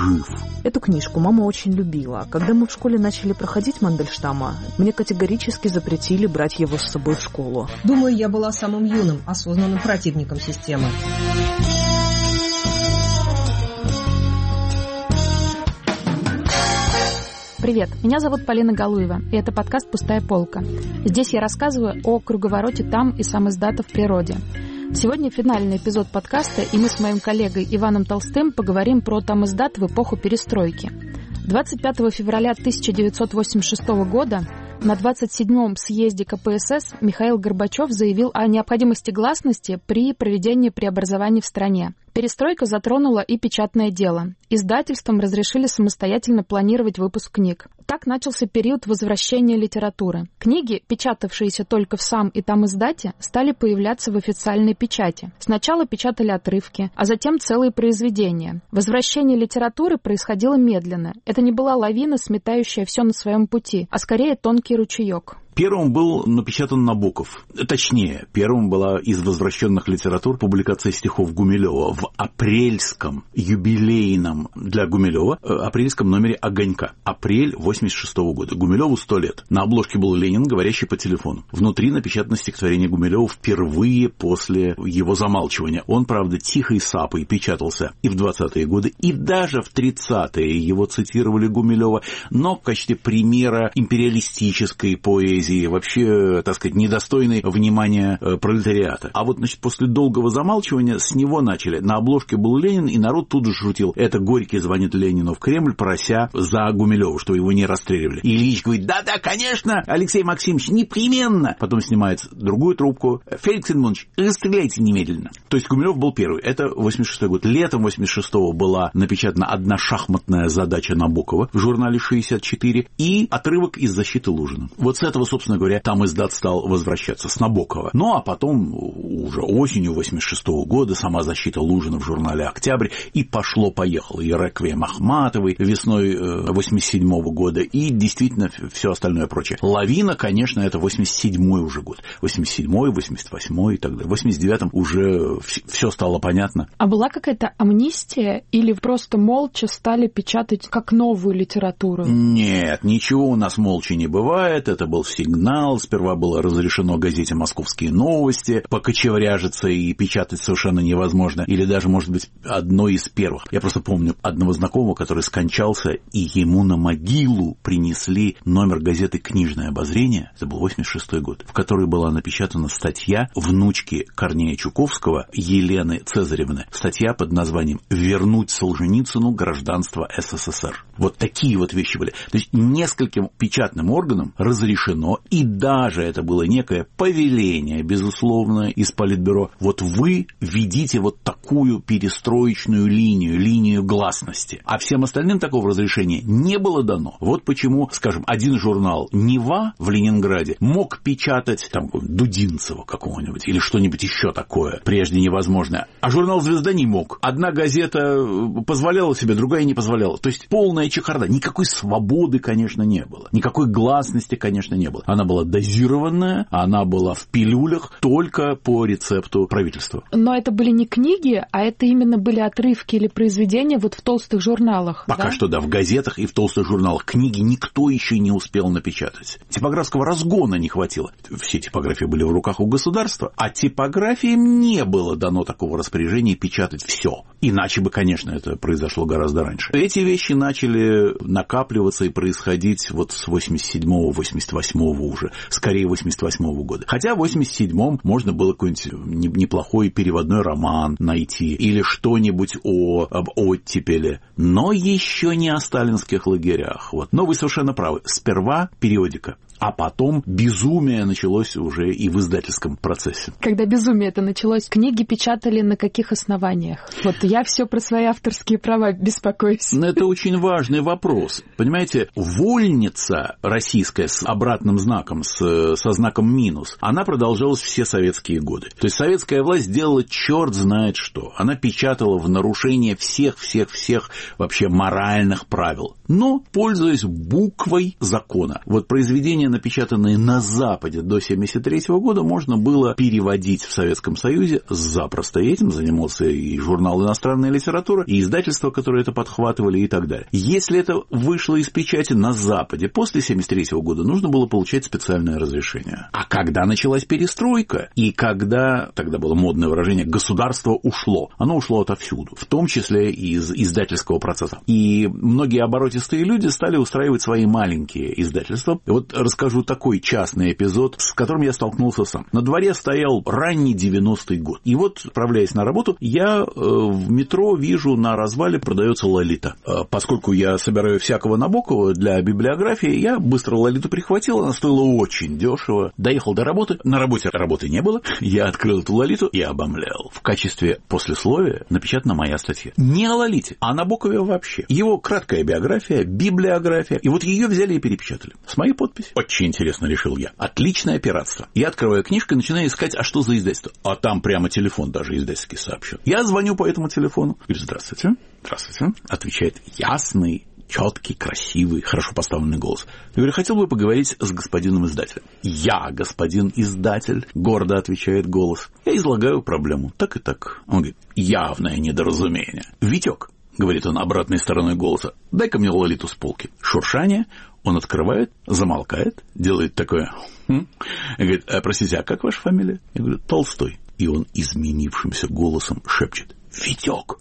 жив. Эту книжку мама очень любила. Когда мы в школе начали проходить Мандельштама, мне категорически запретили брать его с собой в школу. Думаю, я была самым юным, осознанным противником системы. Привет, меня зовут Полина Галуева, и это подкаст «Пустая полка». Здесь я рассказываю о круговороте там и самиздата в природе. Сегодня финальный эпизод подкаста, и мы с моим коллегой Иваном Толстым поговорим про тамиздат в эпоху перестройки. 25 февраля 1986 года на 27-м съезде КПСС Михаил Горбачев заявил о необходимости гласности при проведении преобразований в стране. Перестройка затронула и печатное дело. Издательствам разрешили самостоятельно планировать выпуск книг. Так начался период возвращения литературы. Книги, печатавшиеся только в сам и тамиздате, стали появляться в официальной печати. Сначала печатали отрывки, а затем целые произведения. Возвращение литературы происходило медленно. Это не была лавина, сметающая все на своем пути, а скорее тонкий ручеек. Первым был напечатан Набоков. Точнее, первым была из возвращенных литератур публикация стихов Гумилева в апрельском юбилейном для Гумилева апрельском номере «Огонька». Апрель 1986 года. Гумилеву 100 лет. На обложке был Ленин, говорящий по телефону. Внутри напечатано стихотворение Гумилева впервые после его замалчивания. Он, правда, тихой сапой печатался и в 20-е годы, и даже в 30-е его цитировали Гумилева, но в качестве примера империалистической поэзии, вообще, так сказать, недостойной внимания пролетариата. А вот, значит, после долгого замалчивания с него начали. На обложке был Ленин, и народ тут же шутил. Это Горький звонит Ленину в Кремль, прося за Гумилева, что его не расстреливали. И Ильич говорит: да-да, конечно, Алексей Максимович, непременно. Потом снимает другую трубку. Феликс Эдмундович, расстреляйте немедленно. То есть Гумилев был первый. Это 86-й год. Летом 86-го была напечатана одна шахматная задача Набокова в журнале «64» и отрывок из «Защиты Лужина». Вот с этого, собственно говоря, тамиздат стал возвращаться с Набокова. Ну, а потом, уже осенью 86-го года, сама «Защита Лужина» в журнале «Октябрь», и пошло-поехало. И «Реквием» Ахматовой весной 87-го года, и действительно все остальное прочее. Лавина, конечно, это 87-й уже год. 87-й, 88-й и так далее. В 89-м уже все стало понятно. А была какая-то амнистия или просто молча стали печатать как новую литературу? Нет, ничего у нас молча не бывает. Это был сигнал. Сперва было разрешено газете «Московские новости» покочевряжиться и печатать совершенно невозможно. Или даже, может быть, одной из первых. Я просто помню одного знакомого, который скончался, и ему на могилу принесли номер газеты «Книжное обозрение». Это был 86-й год, в которой была напечатана статья внучки Корнея Чуковского, Елены Цезаревны. Статья под названием «Вернуть Солженицыну гражданство СССР». Вот такие вот вещи были. То есть нескольким печатным органам разрешено, и даже это было некое повеление, безусловно, из Политбюро. Вот вы ведите вот такую перестроечную линию гласности. А всем остальным такого разрешения не было дано. Вот почему, скажем, один журнал «Нева» в Ленинграде мог печатать там Дудинцева какого-нибудь или что-нибудь еще такое, прежде невозможное. А журнал «Звезда» не мог. Одна газета позволяла себе, другая не позволяла. То есть полная чехарда. Никакой свободы, конечно, не было. Никакой гласности, конечно, не было. Она была дозированная, она была в пилюлях только по рецепту правительства. Но это были не книги, а это именно были отрывки или произведения вот в толстых журналах. Пока что, да, в газетах и в толстых журналах. Книги никто еще не успел напечатать. Типографского разгона не хватило. Все типографии были в руках у государства, а типографиям не было дано такого распоряжения печатать все. Иначе бы, конечно, это произошло гораздо раньше. Эти вещи начали накапливаться и происходить вот с 87-го, 88-го уже, скорее 88-го года. Хотя в 87-м можно было какой-нибудь неплохой переводной роман найти или что-нибудь об оттепели, но еще не о сталинских лагерях. Вот. Но вы совершенно правы. Сперва периодика. А потом безумие началось уже и в издательском процессе. Когда безумие это началось, книги печатали на каких основаниях? Вот я все про свои авторские права беспокоюсь. Это очень важный вопрос. Понимаете, вольница российская с обратным знаком, со знаком минус, она продолжалась все советские годы. То есть советская власть делала черт знает что. Она печатала в нарушение всех вообще моральных правил. Но, пользуясь буквой закона. Вот произведение произведения, напечатанные на Западе до 1973 года, можно было переводить в Советском Союзе запросто. И этим занимался и журнал «Иностранная литература», и издательства, которые это подхватывали, и так далее. Если это вышло из печати на Западе после 1973 года, нужно было получать специальное разрешение. А когда началась перестройка, и когда, тогда было модное выражение, государство ушло, оно ушло отовсюду, в том числе и из издательского процесса. И многие оборотистые люди стали устраивать свои маленькие издательства. И вот расскажу такой частный эпизод, с которым я столкнулся сам. На дворе стоял ранний 90-й год. И вот, отправляясь на работу, я в метро вижу, на развале продается «Лолита». Поскольку я собираю всякого Набокова для библиографии, я быстро «Лолиту» прихватил, она стоила очень дешево. Доехал до работы, на работе работы не было, я открыл эту «Лолиту» и обомлял. В качестве послесловия напечатана моя статья. Не о «Лолите», а о Набокове вообще. Его краткая биография, библиография. И вот ее взяли и перепечатали. С моей подписью. Очень интересно, решил я. Отличное пиратство. Я открываю книжку и начинаю искать, а что за издательство. А там прямо телефон даже издательский сообщил. Я звоню по этому телефону. Говорю: здравствуйте. Здравствуйте. Отвечает ясный, четкий, красивый, хорошо поставленный голос. Я говорю: хотел бы поговорить с господином издателем. Я, господин издатель, гордо отвечает голос. Я излагаю проблему. Так и так. Он говорит: явное недоразумение. Витек, говорит он обратной стороной голоса, дай-ка мне «Лолиту» с полки. Шуршание. Он открывает, замолкает, делает такое. И говорит: простите, а как ваша фамилия? Я говорю: Толстой. И он изменившимся голосом шепчет: Витек,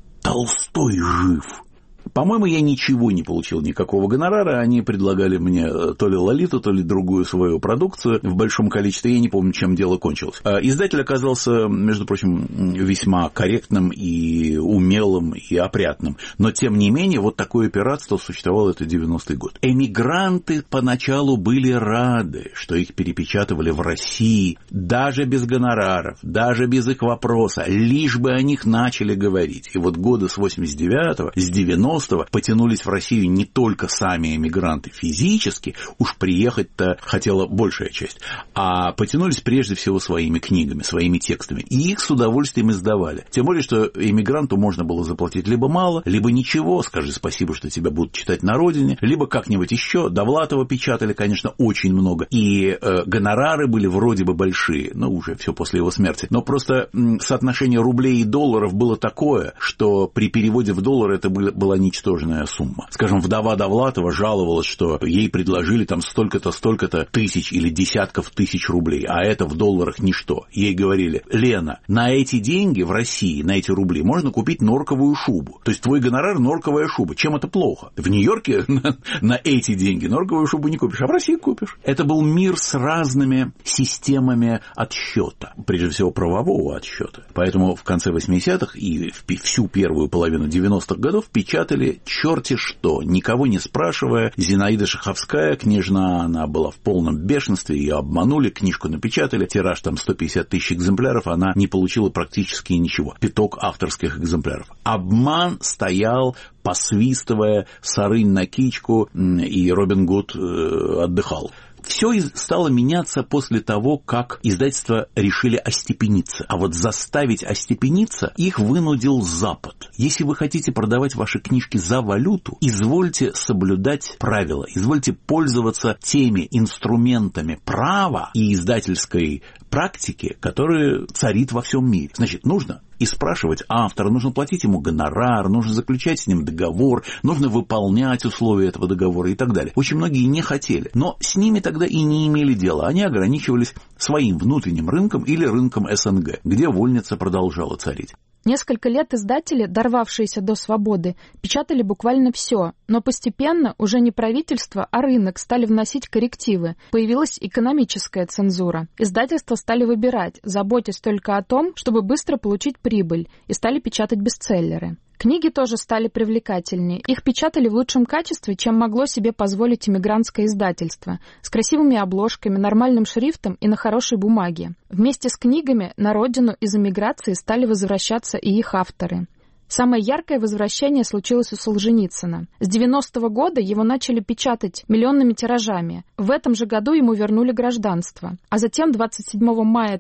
Толстой жив. По-моему, я ничего не получил, никакого гонорара. Они предлагали мне то ли «Лолиту», то ли другую свою продукцию в большом количестве. Я не помню, чем дело кончилось. Издатель оказался, между прочим, весьма корректным и умелым и опрятным. Но, тем не менее, вот такое пиратство существовало, это 90-й год. Эмигранты поначалу были рады, что их перепечатывали в России, даже без гонораров, даже без их вопроса, лишь бы о них начали говорить. И вот годы с 89-го, с 90-го потянулись в Россию не только сами эмигранты физически, уж приехать-то хотела большая часть, а потянулись прежде всего своими книгами, своими текстами. И их с удовольствием издавали. Тем более, что эмигранту можно было заплатить либо мало, либо ничего, скажи спасибо, что тебя будут читать на родине, либо как-нибудь еще. Довлатова печатали, конечно, очень много. И гонорары были вроде бы большие, но уже все после его смерти. Но просто соотношение рублей и долларов было такое, что при переводе в доллар это была ничтожная сумма. Скажем, вдова Довлатова жаловалась, что ей предложили там столько-то тысяч или десятков тысяч рублей, а это в долларах ничто. Ей говорили: Лена, на эти деньги в России, на эти рубли, можно купить норковую шубу. То есть твой гонорар — норковая шуба. Чем это плохо? В Нью-Йорке на эти деньги норковую шубу не купишь, а в России купишь. Это был мир с разными системами отсчета, прежде всего правового отсчета. Поэтому в конце 80-х и всю первую половину 90-х годов печатали черти что, никого не спрашивая. Зинаида Шаховская, княжна, она была в полном бешенстве, ее обманули, книжку напечатали, тираж там 150 тысяч экземпляров, она не получила практически ничего, пяток авторских экземпляров. Обман стоял, посвистывая, Сарынь на кичку, и Робин Гуд отдыхал. Все стало меняться после того, как издательства решили остепениться. А вот заставить остепениться их вынудил Запад. Если вы хотите продавать ваши книжки за валюту, извольте соблюдать правила, извольте пользоваться теми инструментами права и издательской практики, которые царит во всем мире. Значит, нужно и спрашивать автора, нужно платить ему гонорар, нужно заключать с ним договор, нужно выполнять условия этого договора и так далее. Очень многие не хотели, но с ними тогда и не имели дела. Они ограничивались своим внутренним рынком или рынком СНГ, где вольница продолжала царить. Несколько лет издатели, дорвавшиеся до свободы, печатали буквально все, но постепенно уже не правительство, а рынок стали вносить коррективы. Появилась экономическая цензура. Издательства стали выбирать, заботясь только о том, чтобы быстро получить прибыль, и стали печатать бестселлеры. Книги тоже стали привлекательнее. Их печатали в лучшем качестве, чем могло себе позволить эмигрантское издательство, с красивыми обложками, нормальным шрифтом и на хорошей бумаге. Вместе с книгами на родину из эмиграции стали возвращаться и их авторы. Самое яркое возвращение случилось у Солженицына. С 90-го года его начали печатать миллионными тиражами. В этом же году ему вернули гражданство. А затем, 27 мая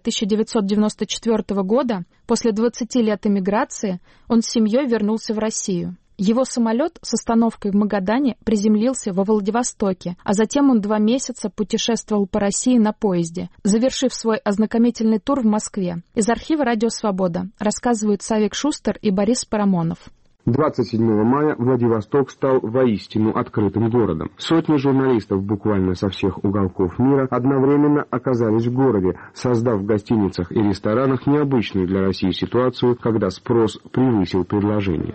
1994 года, после 20 лет эмиграции, он с семьей вернулся в Россию. Его самолет с остановкой в Магадане приземлился во Владивостоке, а затем он 2 месяца путешествовал по России на поезде, завершив свой ознакомительный тур в Москве. Из архива «Радио Свобода» рассказывают Савик Шустер и Борис Парамонов. 27 мая Владивосток стал воистину открытым городом. Сотни журналистов буквально со всех уголков мира одновременно оказались в городе, создав в гостиницах и ресторанах необычную для России ситуацию, когда спрос превысил предложение.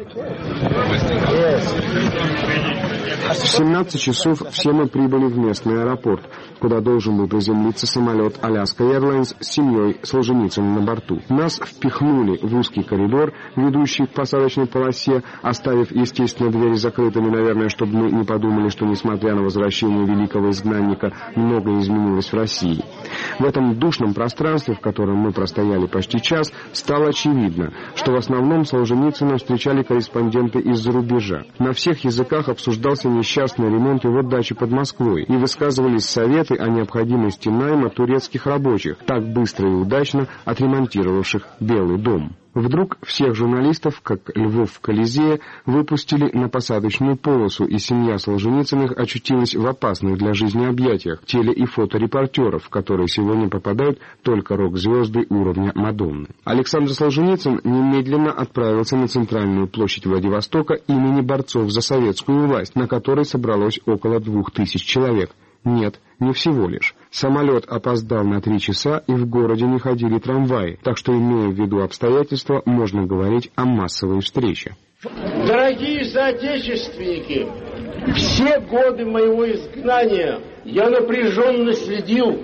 В 17 часов все мы прибыли в местный аэропорт, куда должен был приземлиться самолет Alaska Airlines с семьей Солженицына на борту. Нас впихнули в узкий коридор, ведущий к посадочной полосе, оставив, естественно, двери закрытыми, наверное, чтобы мы не подумали, что, несмотря на возвращение великого изгнанника, многое изменилось в России. В этом душном пространстве, в котором мы простояли почти час, стало очевидно, что в основном Солженицына встречали корреспонденты из-за рубежа. На всех языках обсуждался несчастный ремонт его дачи под Москвой, и высказывались советы о необходимости найма турецких рабочих, так быстро и удачно отремонтировавших Белый дом. Вдруг всех журналистов, как львов в Колизее, выпустили на посадочную полосу, и семья Солженицыных очутилась в опасных для жизни объятиях теле- и фоторепортеров, в которые сегодня попадают только рок-звезды уровня Мадонны. Александр Солженицын немедленно отправился на центральную площадь Владивостока имени борцов за советскую власть, на которой собралось около 2000 человек. Нет, не всего лишь. Самолет опоздал на 3 часа, и в городе не ходили трамваи, так что, имея в виду обстоятельства, можно говорить о массовой встрече. Дорогие соотечественники, все годы моего изгнания я напряженно следил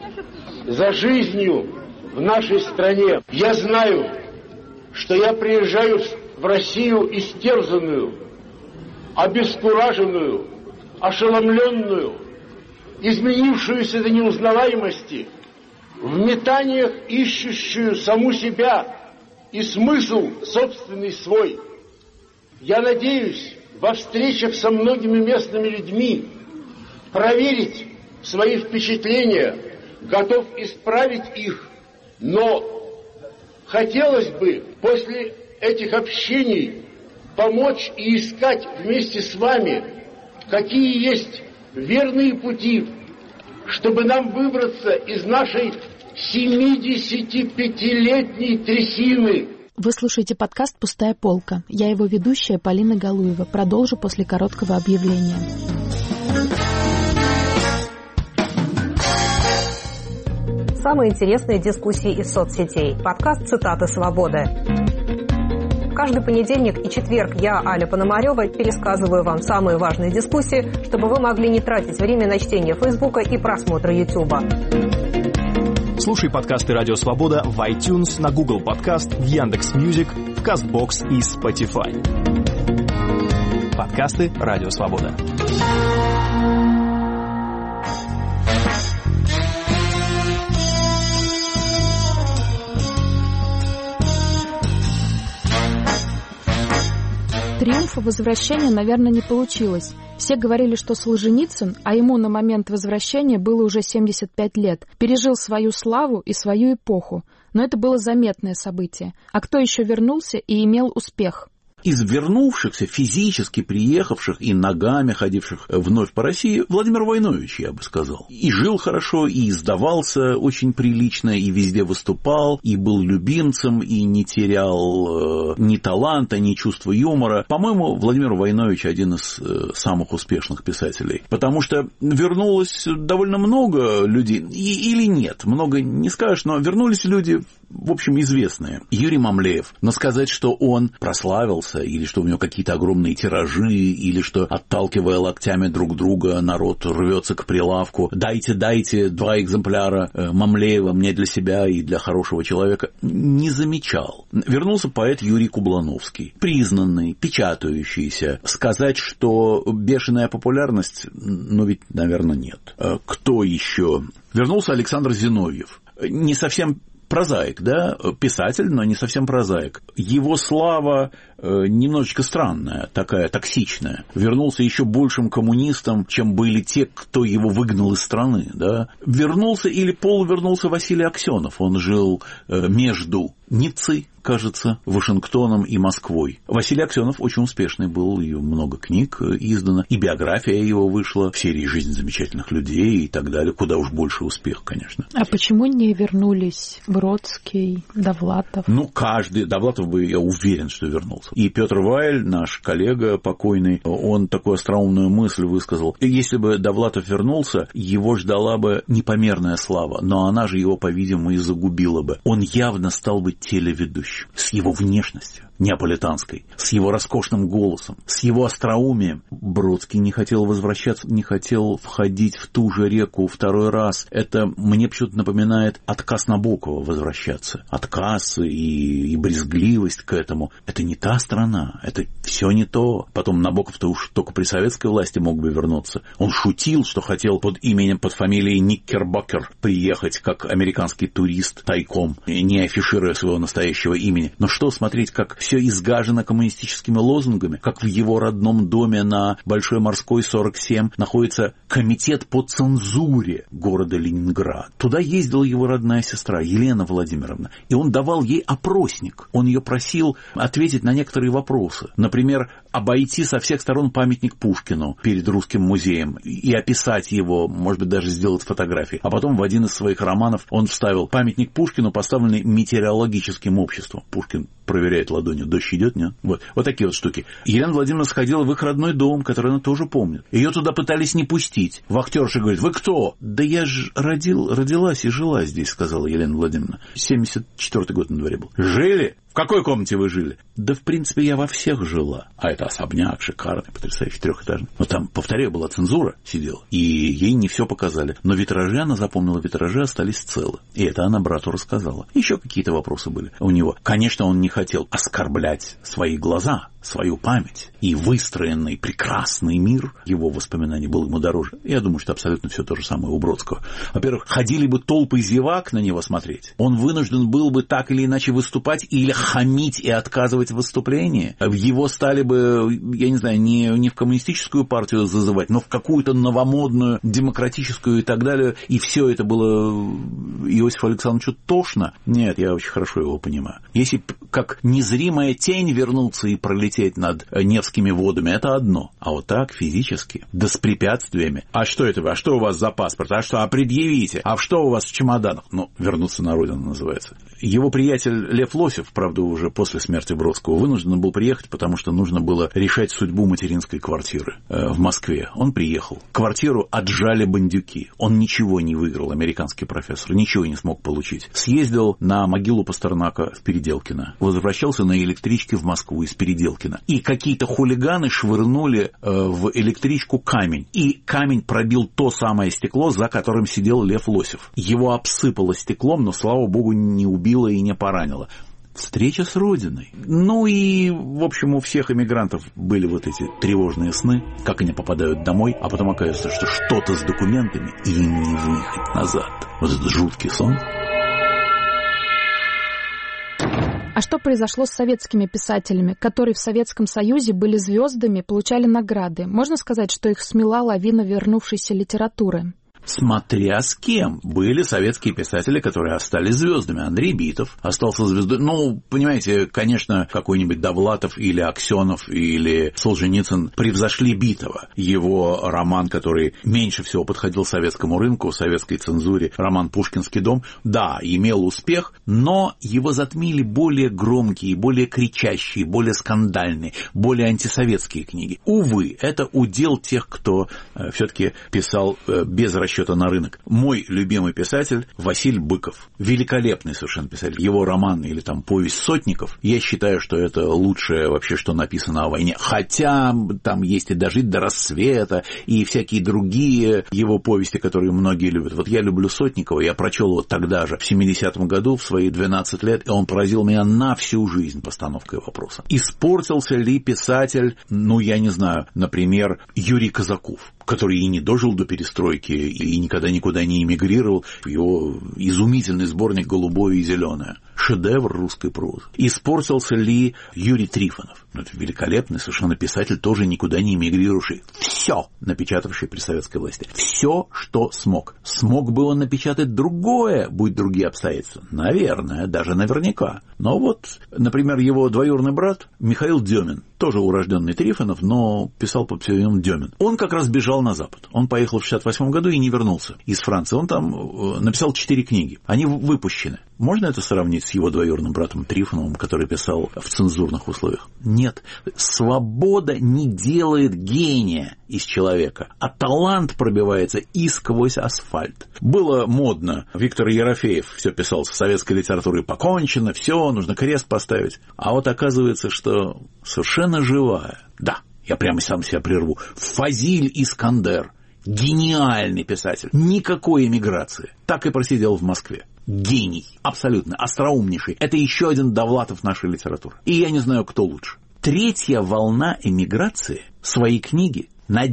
за жизнью в нашей стране. Я знаю, что я приезжаю в Россию истерзанную, обескураженную, ошеломленную, изменившуюся до неузнаваемости, в метаниях ищущую саму себя и смысл собственный свой. Я надеюсь во встречах со многими местными людьми проверить свои впечатления, готов исправить их, но хотелось бы после этих общений помочь и искать вместе с вами, какие есть верные пути, чтобы нам выбраться из нашей 75-летней трясины. Вы слушаете подкаст «Пустая полка». Я его ведущая Полина Галуева. Продолжу после короткого объявления. Самые интересные дискуссии из соцсетей. Подкаст «Цитаты свободы». Каждый понедельник и четверг я, Аля Пономарева, пересказываю вам самые важные дискуссии, чтобы вы могли не тратить время на чтение Фейсбука и просмотра Ютуба. Слушай подкасты «Радио Свобода» в iTunes, на Google Podcast, в Яндекс.Мьюзик, в Castbox и Spotify. Подкасты «Радио Свобода». Триумфа возвращения, наверное, не получилось. Все говорили, что Солженицын, а ему на момент возвращения было уже 75 лет, пережил свою славу и свою эпоху. Но это было заметное событие. А кто еще вернулся и имел успех? Из вернувшихся, физически приехавших и ногами ходивших вновь по России, Владимир Войнович, я бы сказал. И жил хорошо, и издавался очень прилично, и везде выступал, и был любимцем, и не терял ни таланта, ни чувства юмора. По-моему, Владимир Войнович один из самых успешных писателей. Потому что вернулось довольно много людей, или нет, много не скажешь, но вернулись люди, в общем, известные. Юрий Мамлеев. Но сказать, что он прославился, или что у него какие-то огромные тиражи, или что, отталкивая локтями друг друга, народ рвется к прилавку. Дайте 2 экземпляра Мамлеева мне для себя и для хорошего человека. Не замечал. Вернулся поэт Юрий Кублановский. Признанный, печатающийся. Сказать, что бешеная популярность, ну ведь, наверное, нет. Кто еще? Вернулся Александр Зиновьев. Не совсем прозаик, да, писатель, но не совсем прозаик. Его слава немножечко странная, такая токсичная. Вернулся еще большим коммунистом, чем были те, кто его выгнал из страны. Да? Вернулся или полувернулся Василий Аксенов. Он жил между Ниццей, кажется, Вашингтоном и Москвой. Василий Аксенов очень успешный был, и много книг издано, и биография его вышла в серии «Жизнь замечательных людей» и так далее. Куда уж больше успех, конечно. А почему не вернулись Бродский, Довлатов? Довлатов бы, я уверен, что вернулся. И Петр Вайль, наш коллега покойный, он такую остроумную мысль высказал. Если бы Довлатов вернулся, его ждала бы непомерная слава, но она же его, по-видимому, и загубила бы. Он явно стал бы телеведущим. С его внешностью неаполитанской, с его роскошным голосом, с его остроумием. Бродский не хотел возвращаться, не хотел входить в ту же реку второй раз. Это мне почему-то напоминает отказ Набокова возвращаться. Отказ и брезгливость к этому. Это не та страна, это все не то. Потом Набоков-то уж только при советской власти мог бы вернуться. Он шутил, что хотел под фамилией Никкербокер приехать как американский турист тайком, не афишируя своего настоящего имени. Но что смотреть, как все изгажено коммунистическими лозунгами, как в его родном доме на Большой Морской, 47, находится комитет по цензуре города Ленинград. Туда ездила его родная сестра Елена Владимировна, и он давал ей опросник. Он ее просил ответить на некоторые вопросы. Например, обойти со всех сторон памятник Пушкину перед Русским музеем и описать его, может быть, даже сделать фотографии. А потом в один из своих романов он вставил памятник Пушкину, поставленный метеорологическим обществом. Пушкин проверяет ладонью, дождь идет, нет? Вот такие вот штуки. Елена Владимировна сходила в их родной дом, который она тоже помнит. Ее туда пытались не пустить. Вахтерша говорит: вы кто? Да я же родилась и жила здесь, сказала Елена Владимировна. 74-й год на дворе был. Жили? В какой комнате вы жили? Да, в принципе, я во всех жила. А это особняк шикарный, потрясающий, трехэтажный. Но там, повторяю, была цензура, сидела. И ей не все показали. Но витражи она запомнила, витражи остались целы. И это она брату рассказала. Еще какие-то вопросы были у него. Конечно, он не хотел оскорблять свои глаза, свою память. И выстроенный прекрасный мир его воспоминаний был ему дороже. Я думаю, что абсолютно все то же самое у Бродского. Во-первых, ходили бы толпы зевак на него смотреть. Он вынужден был бы так или иначе выступать или хамить и отказывать в выступлении. Его стали бы, я не знаю, не в коммунистическую партию зазывать, но в какую-то новомодную, демократическую и так далее. И все это было Иосифу Александровичу тошно. Нет, я очень хорошо его понимаю. Если как незримая тень вернуться и пролететь над Невскими водами, это одно. А вот так, физически, да с препятствиями. А что это вы? А что у вас за паспорт? А что? А предъявите? А что у вас в чемоданах? Ну, вернуться на родину называется. Его приятель Лев Лосев, правда, уже после смерти Бродского, вынужден был приехать, потому что нужно было решать судьбу материнской квартиры в Москве. Он приехал. Квартиру отжали бандюки. Он ничего не выиграл, американский профессор, ничего не смог получить. Съездил на могилу Пастернака в Переделкино. Возвращался на электричке в Москву из Переделкина. И какие-то хулиганы швырнули в электричку камень. И камень пробил то самое стекло, за которым сидел Лев Лосев. Его обсыпало стеклом, но, слава богу, не убило и не поранило. Встреча с Родиной. Ну и, в общем, у всех эмигрантов были вот эти тревожные сны, как они попадают домой, а потом оказывается, что что-то с документами, и им не выехать назад. Вот этот жуткий сон. А что произошло с советскими писателями, которые в Советском Союзе были звездами, получали награды? Можно сказать, что их смела лавина вернувшейся литературы? Смотря с кем. Были советские писатели, которые остались звездами. Андрей Битов остался звездой. Ну, понимаете, конечно, какой-нибудь Довлатов или Аксенов или Солженицын превзошли Битова. Его роман, который меньше всего подходил советскому рынку, советской цензуре, роман «Пушкинский дом», да, имел успех, но его затмили более громкие, более кричащие, более скандальные, более антисоветские книги. Увы, это удел тех, кто все-таки писал без расчета на рынок. Мой любимый писатель Василий Быков. Великолепный совершенно писатель. Его роман или там повесть «Сотников», я считаю, что это лучшее вообще, что написано о войне. Хотя там есть и «Дожить до рассвета», и всякие другие его повести, которые многие любят. Вот я люблю Сотникова, я прочел его тогда же, в 70-м году, в свои 12 лет, и он поразил меня на всю жизнь постановкой вопроса. Испортился ли писатель, ну, я не знаю, например, Юрий Казаков, который и не дожил до перестройки, и никогда никуда не эмигрировал. Его изумительный сборник «Голубое и зеленое». Шедевр русской прозы. Испортился ли Юрий Трифонов? Это великолепный совершенно писатель, тоже никуда не эмигрировавший. Все напечатавший при советской власти. Все, что смог. Смог бы он напечатать другое, будь другие обстоятельства? Наверное, даже наверняка. Но вот, например, его двоюродный брат Михаил Демин, тоже урожденный Трифонов, но писал под псевдонимом Демин. Он как раз бежал на Запад. Он поехал в 1968 году и не вернулся из Франции. Он там написал 4 книги. Они выпущены. Можно это сравнить с его двоюродным братом Трифоновым, который писал в цензурных условиях? Нет. Свобода не делает гения из человека, а талант пробивается и сквозь асфальт. Было модно. Виктор Ерофеев все писал: с советской литературой покончено, все, нужно крест поставить. А вот оказывается, что совершенно живая, да, я прямо сам себя прерву, Фазиль Искандер, гениальный писатель, никакой эмиграции, так и просидел в Москве. Гений, абсолютно, остроумнейший. Это еще один Довлатов нашей литературы. И я не знаю, кто лучше. Третья волна эмиграции свои книги на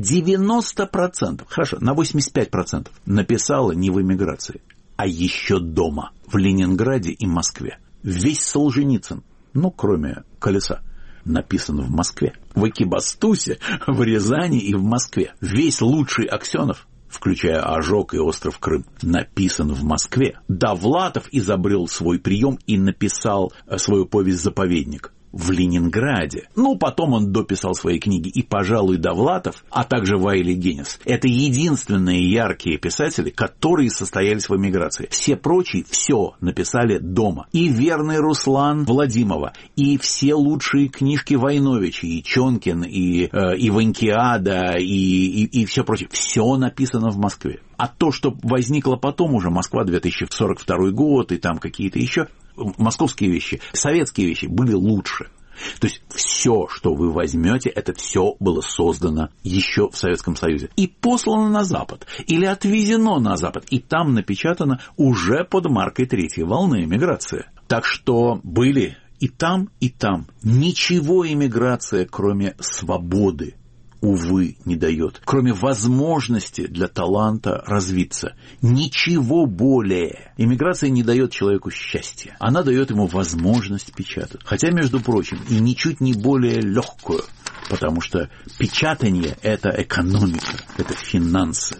90%, хорошо, на 85% написала не в эмиграции, а еще дома, в Ленинграде и Москве. Весь Солженицын, ну, кроме «Колеса», написан в Москве. В Экибастузе, в Рязани и в Москве. Весь лучший Аксенов, включая «Ожог» и «Остров Крым», написан в Москве. Довлатов изобрел свой прием и написал свою повесть «Заповедник» в Ленинграде. Ну, потом он дописал свои книги. И, пожалуй, Довлатов, а также Вайли Генис — это единственные яркие писатели, которые состоялись в эмиграции. Все прочие все написали дома. И верный Руслан Владимова, и все лучшие книжки Войновича, и Чонкин, и Иванькиада, и все прочее. Все написано в Москве. А то, что возникло потом уже, Москва 2042 год, и там какие-то еще московские вещи, советские вещи были лучше. То есть все, что вы возьмете, это все было создано еще в Советском Союзе и послано на Запад или отвезено на Запад, и там напечатано уже под маркой третьей волны эмиграции. Так что были и там, и там. Ничего эмиграция, кроме свободы, увы, не дает. Кроме возможности для таланта развиться. Ничего более. Эмиграция не дает человеку счастья. Она дает ему возможность печатать. Хотя, между прочим, и ничуть не более легкую. Потому что печатание – это экономика, это финансы.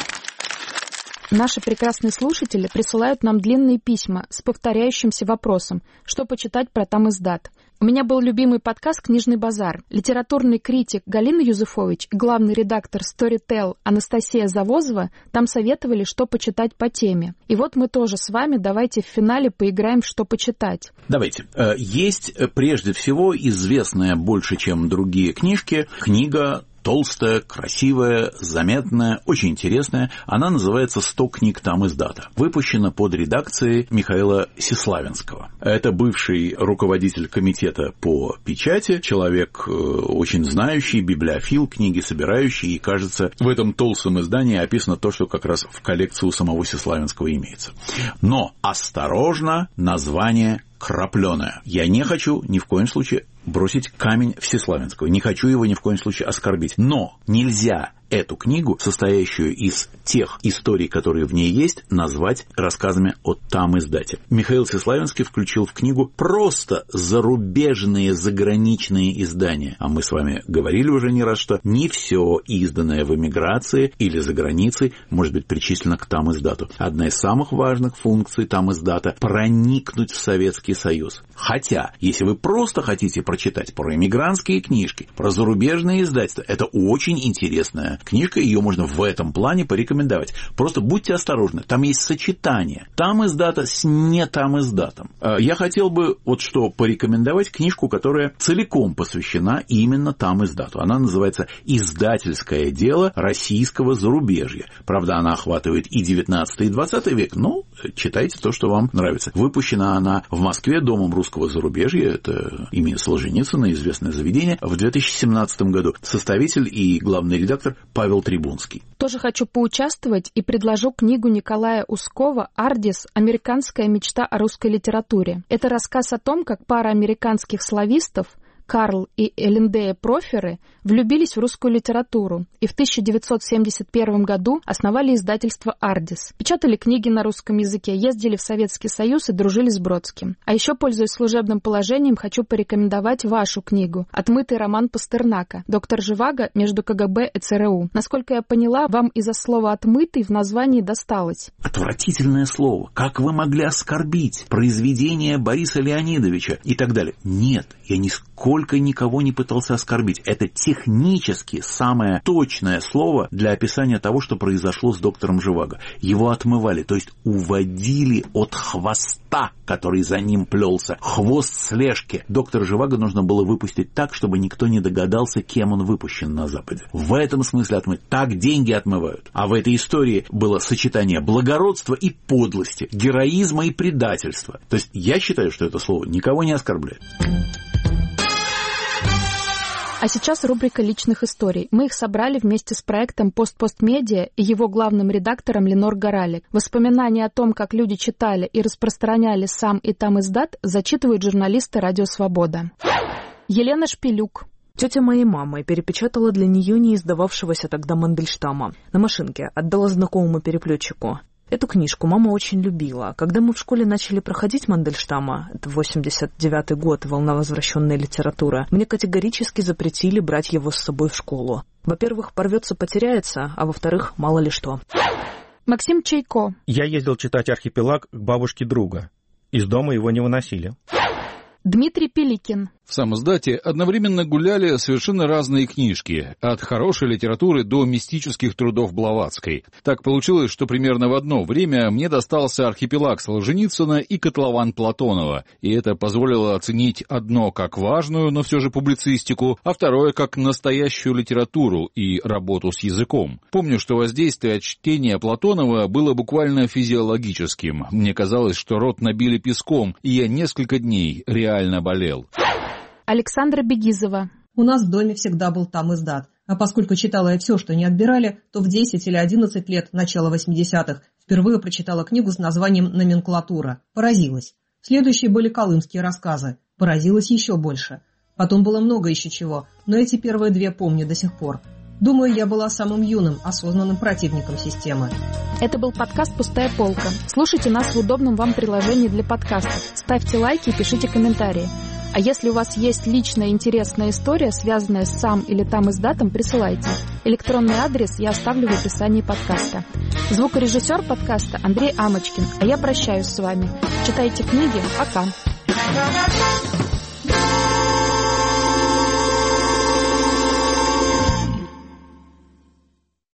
Наши прекрасные слушатели присылают нам длинные письма с повторяющимся вопросом, что почитать про там-издат. У меня был любимый подкаст «Книжный базар». Литературный критик Галина Юзефович и главный редактор Storytel Анастасия Завозова там советовали, что почитать по теме. И вот мы тоже с вами давайте в финале поиграем в «Что почитать». Давайте. Есть прежде всего известная больше, чем другие книжки, книга толстая, красивая, заметная, очень интересная. Она называется «100 книг там-издата». Выпущена под редакцией Михаила Сеславинского. Это бывший руководитель комитета по печати, человек очень знающий, библиофил, книги собирающий. И, кажется, в этом толстом издании описано то, что как раз в коллекции у самого Сеславинского имеется. Но осторожно, название крапленое. Я не хочу ни в коем случае бросить камень Всеславинского. Не хочу его ни в коем случае оскорбить. Но нельзя эту книгу, состоящую из тех историй, которые в ней есть, назвать рассказами о там-издате. Михаил Всеславинский включил в книгу просто зарубежные, заграничные издания. А мы с вами говорили уже не раз, что не все изданное в эмиграции или за границей может быть причислено к там-издату. Одна из самых важных функций там-издата – проникнуть в Советский Союз. Хотя, если вы просто хотите прочитать про эмигрантские книжки, про зарубежные издательства, это очень интересная книжка, ее можно в этом плане порекомендовать. Просто будьте осторожны, там есть сочетание там-издата с не там-издатом. Я хотел бы вот что порекомендовать книжку, которая целиком посвящена именно там-издату. Она называется «Издательское дело российского зарубежья». Правда, она охватывает и 19 и 20 век, но читайте то, что вам нравится. Выпущена она в Москве Домом русского зарубежья, это имя Солженицына, известное заведение, в 2017 году. Составитель и главный редактор Павел Трибунский. Тоже хочу поучаствовать и предложу книгу Николая Ускова «Ардис. Американская мечта о русской литературе». Это рассказ о том, как пара американских славистов, Карл и Элендея Проферы влюбились в русскую литературу и в 1971 году основали издательство «Ардис». Печатали книги на русском языке, ездили в Советский Союз и дружили с Бродским. А еще, пользуясь служебным положением, хочу порекомендовать вашу книгу «Отмытый роман Пастернака. Доктор Живаго между КГБ и ЦРУ». Насколько я поняла, вам из-за слова «отмытый» в названии досталось. Отвратительное слово. Как вы могли оскорбить произведение Бориса Леонидовича и так далее? Нет, я нисколько никого не пытался оскорбить. Это технически самое точное слово для описания того, что произошло с доктором Живаго. Его отмывали, то есть уводили от хвоста, который за ним плелся. Хвост слежки. Доктора Живаго нужно было выпустить так, чтобы никто не догадался, кем он выпущен на Западе. В этом смысле отмыть. Так деньги отмывают. А в этой истории было сочетание благородства и подлости, героизма и предательства. То есть я считаю, что это слово никого не оскорбляет. А сейчас рубрика личных историй. Мы их собрали вместе с проектом «Пост-Пост-Медиа» и его главным редактором Ленор Горалик. Воспоминания о том, как люди читали и распространяли сам и там издат, зачитывают журналисты «Радио Свобода». Елена Шпилюк. Тетя моей мамы перепечатала для нее не издававшегося тогда Мандельштама. На машинке отдала знакомому переплетчику. Эту книжку мама очень любила. Когда мы в школе начали проходить Мандельштама, это 89-й год, волна возвращенной литературы, мне категорически запретили брать его с собой в школу. Во-первых, порвется, потеряется, а во-вторых, мало ли что. Максим Чайко. Я ездил читать «Архипелаг» к бабушке друга. Из дома его не выносили. Дмитрий Пеликин. В самоиздате одновременно гуляли совершенно разные книжки, от хорошей литературы до мистических трудов Блаватской. Так получилось, что примерно в одно время мне достался «Архипелаг» Солженицына и «Котлован» Платонова, и это позволило оценить одно как важную, но все же публицистику, а второе как настоящую литературу и работу с языком. Помню, что воздействие от чтения Платонова было буквально физиологическим. Мне казалось, что рот набили песком, и я несколько дней реально болел. Александра Бегизова. У нас в доме всегда был там издат. А поскольку читала я все, что не отбирали, то в 10 или 11 лет, начала 80-х, впервые прочитала книгу с названием «Номенклатура». Поразилась. Следующие были колымские рассказы. Поразилась еще больше. Потом было много еще чего, но эти первые две помню до сих пор. Думаю, я была самым юным, осознанным противником системы. Это был подкаст «Пустая полка». Слушайте нас в удобном вам приложении для подкастов. Ставьте лайки и пишите комментарии. А если у вас есть личная интересная история, связанная с сам или там издатом, присылайте. Электронный адрес я оставлю в описании подкаста. Звукорежиссер подкаста Андрей Амочкин. А я прощаюсь с вами. Читайте книги. Пока.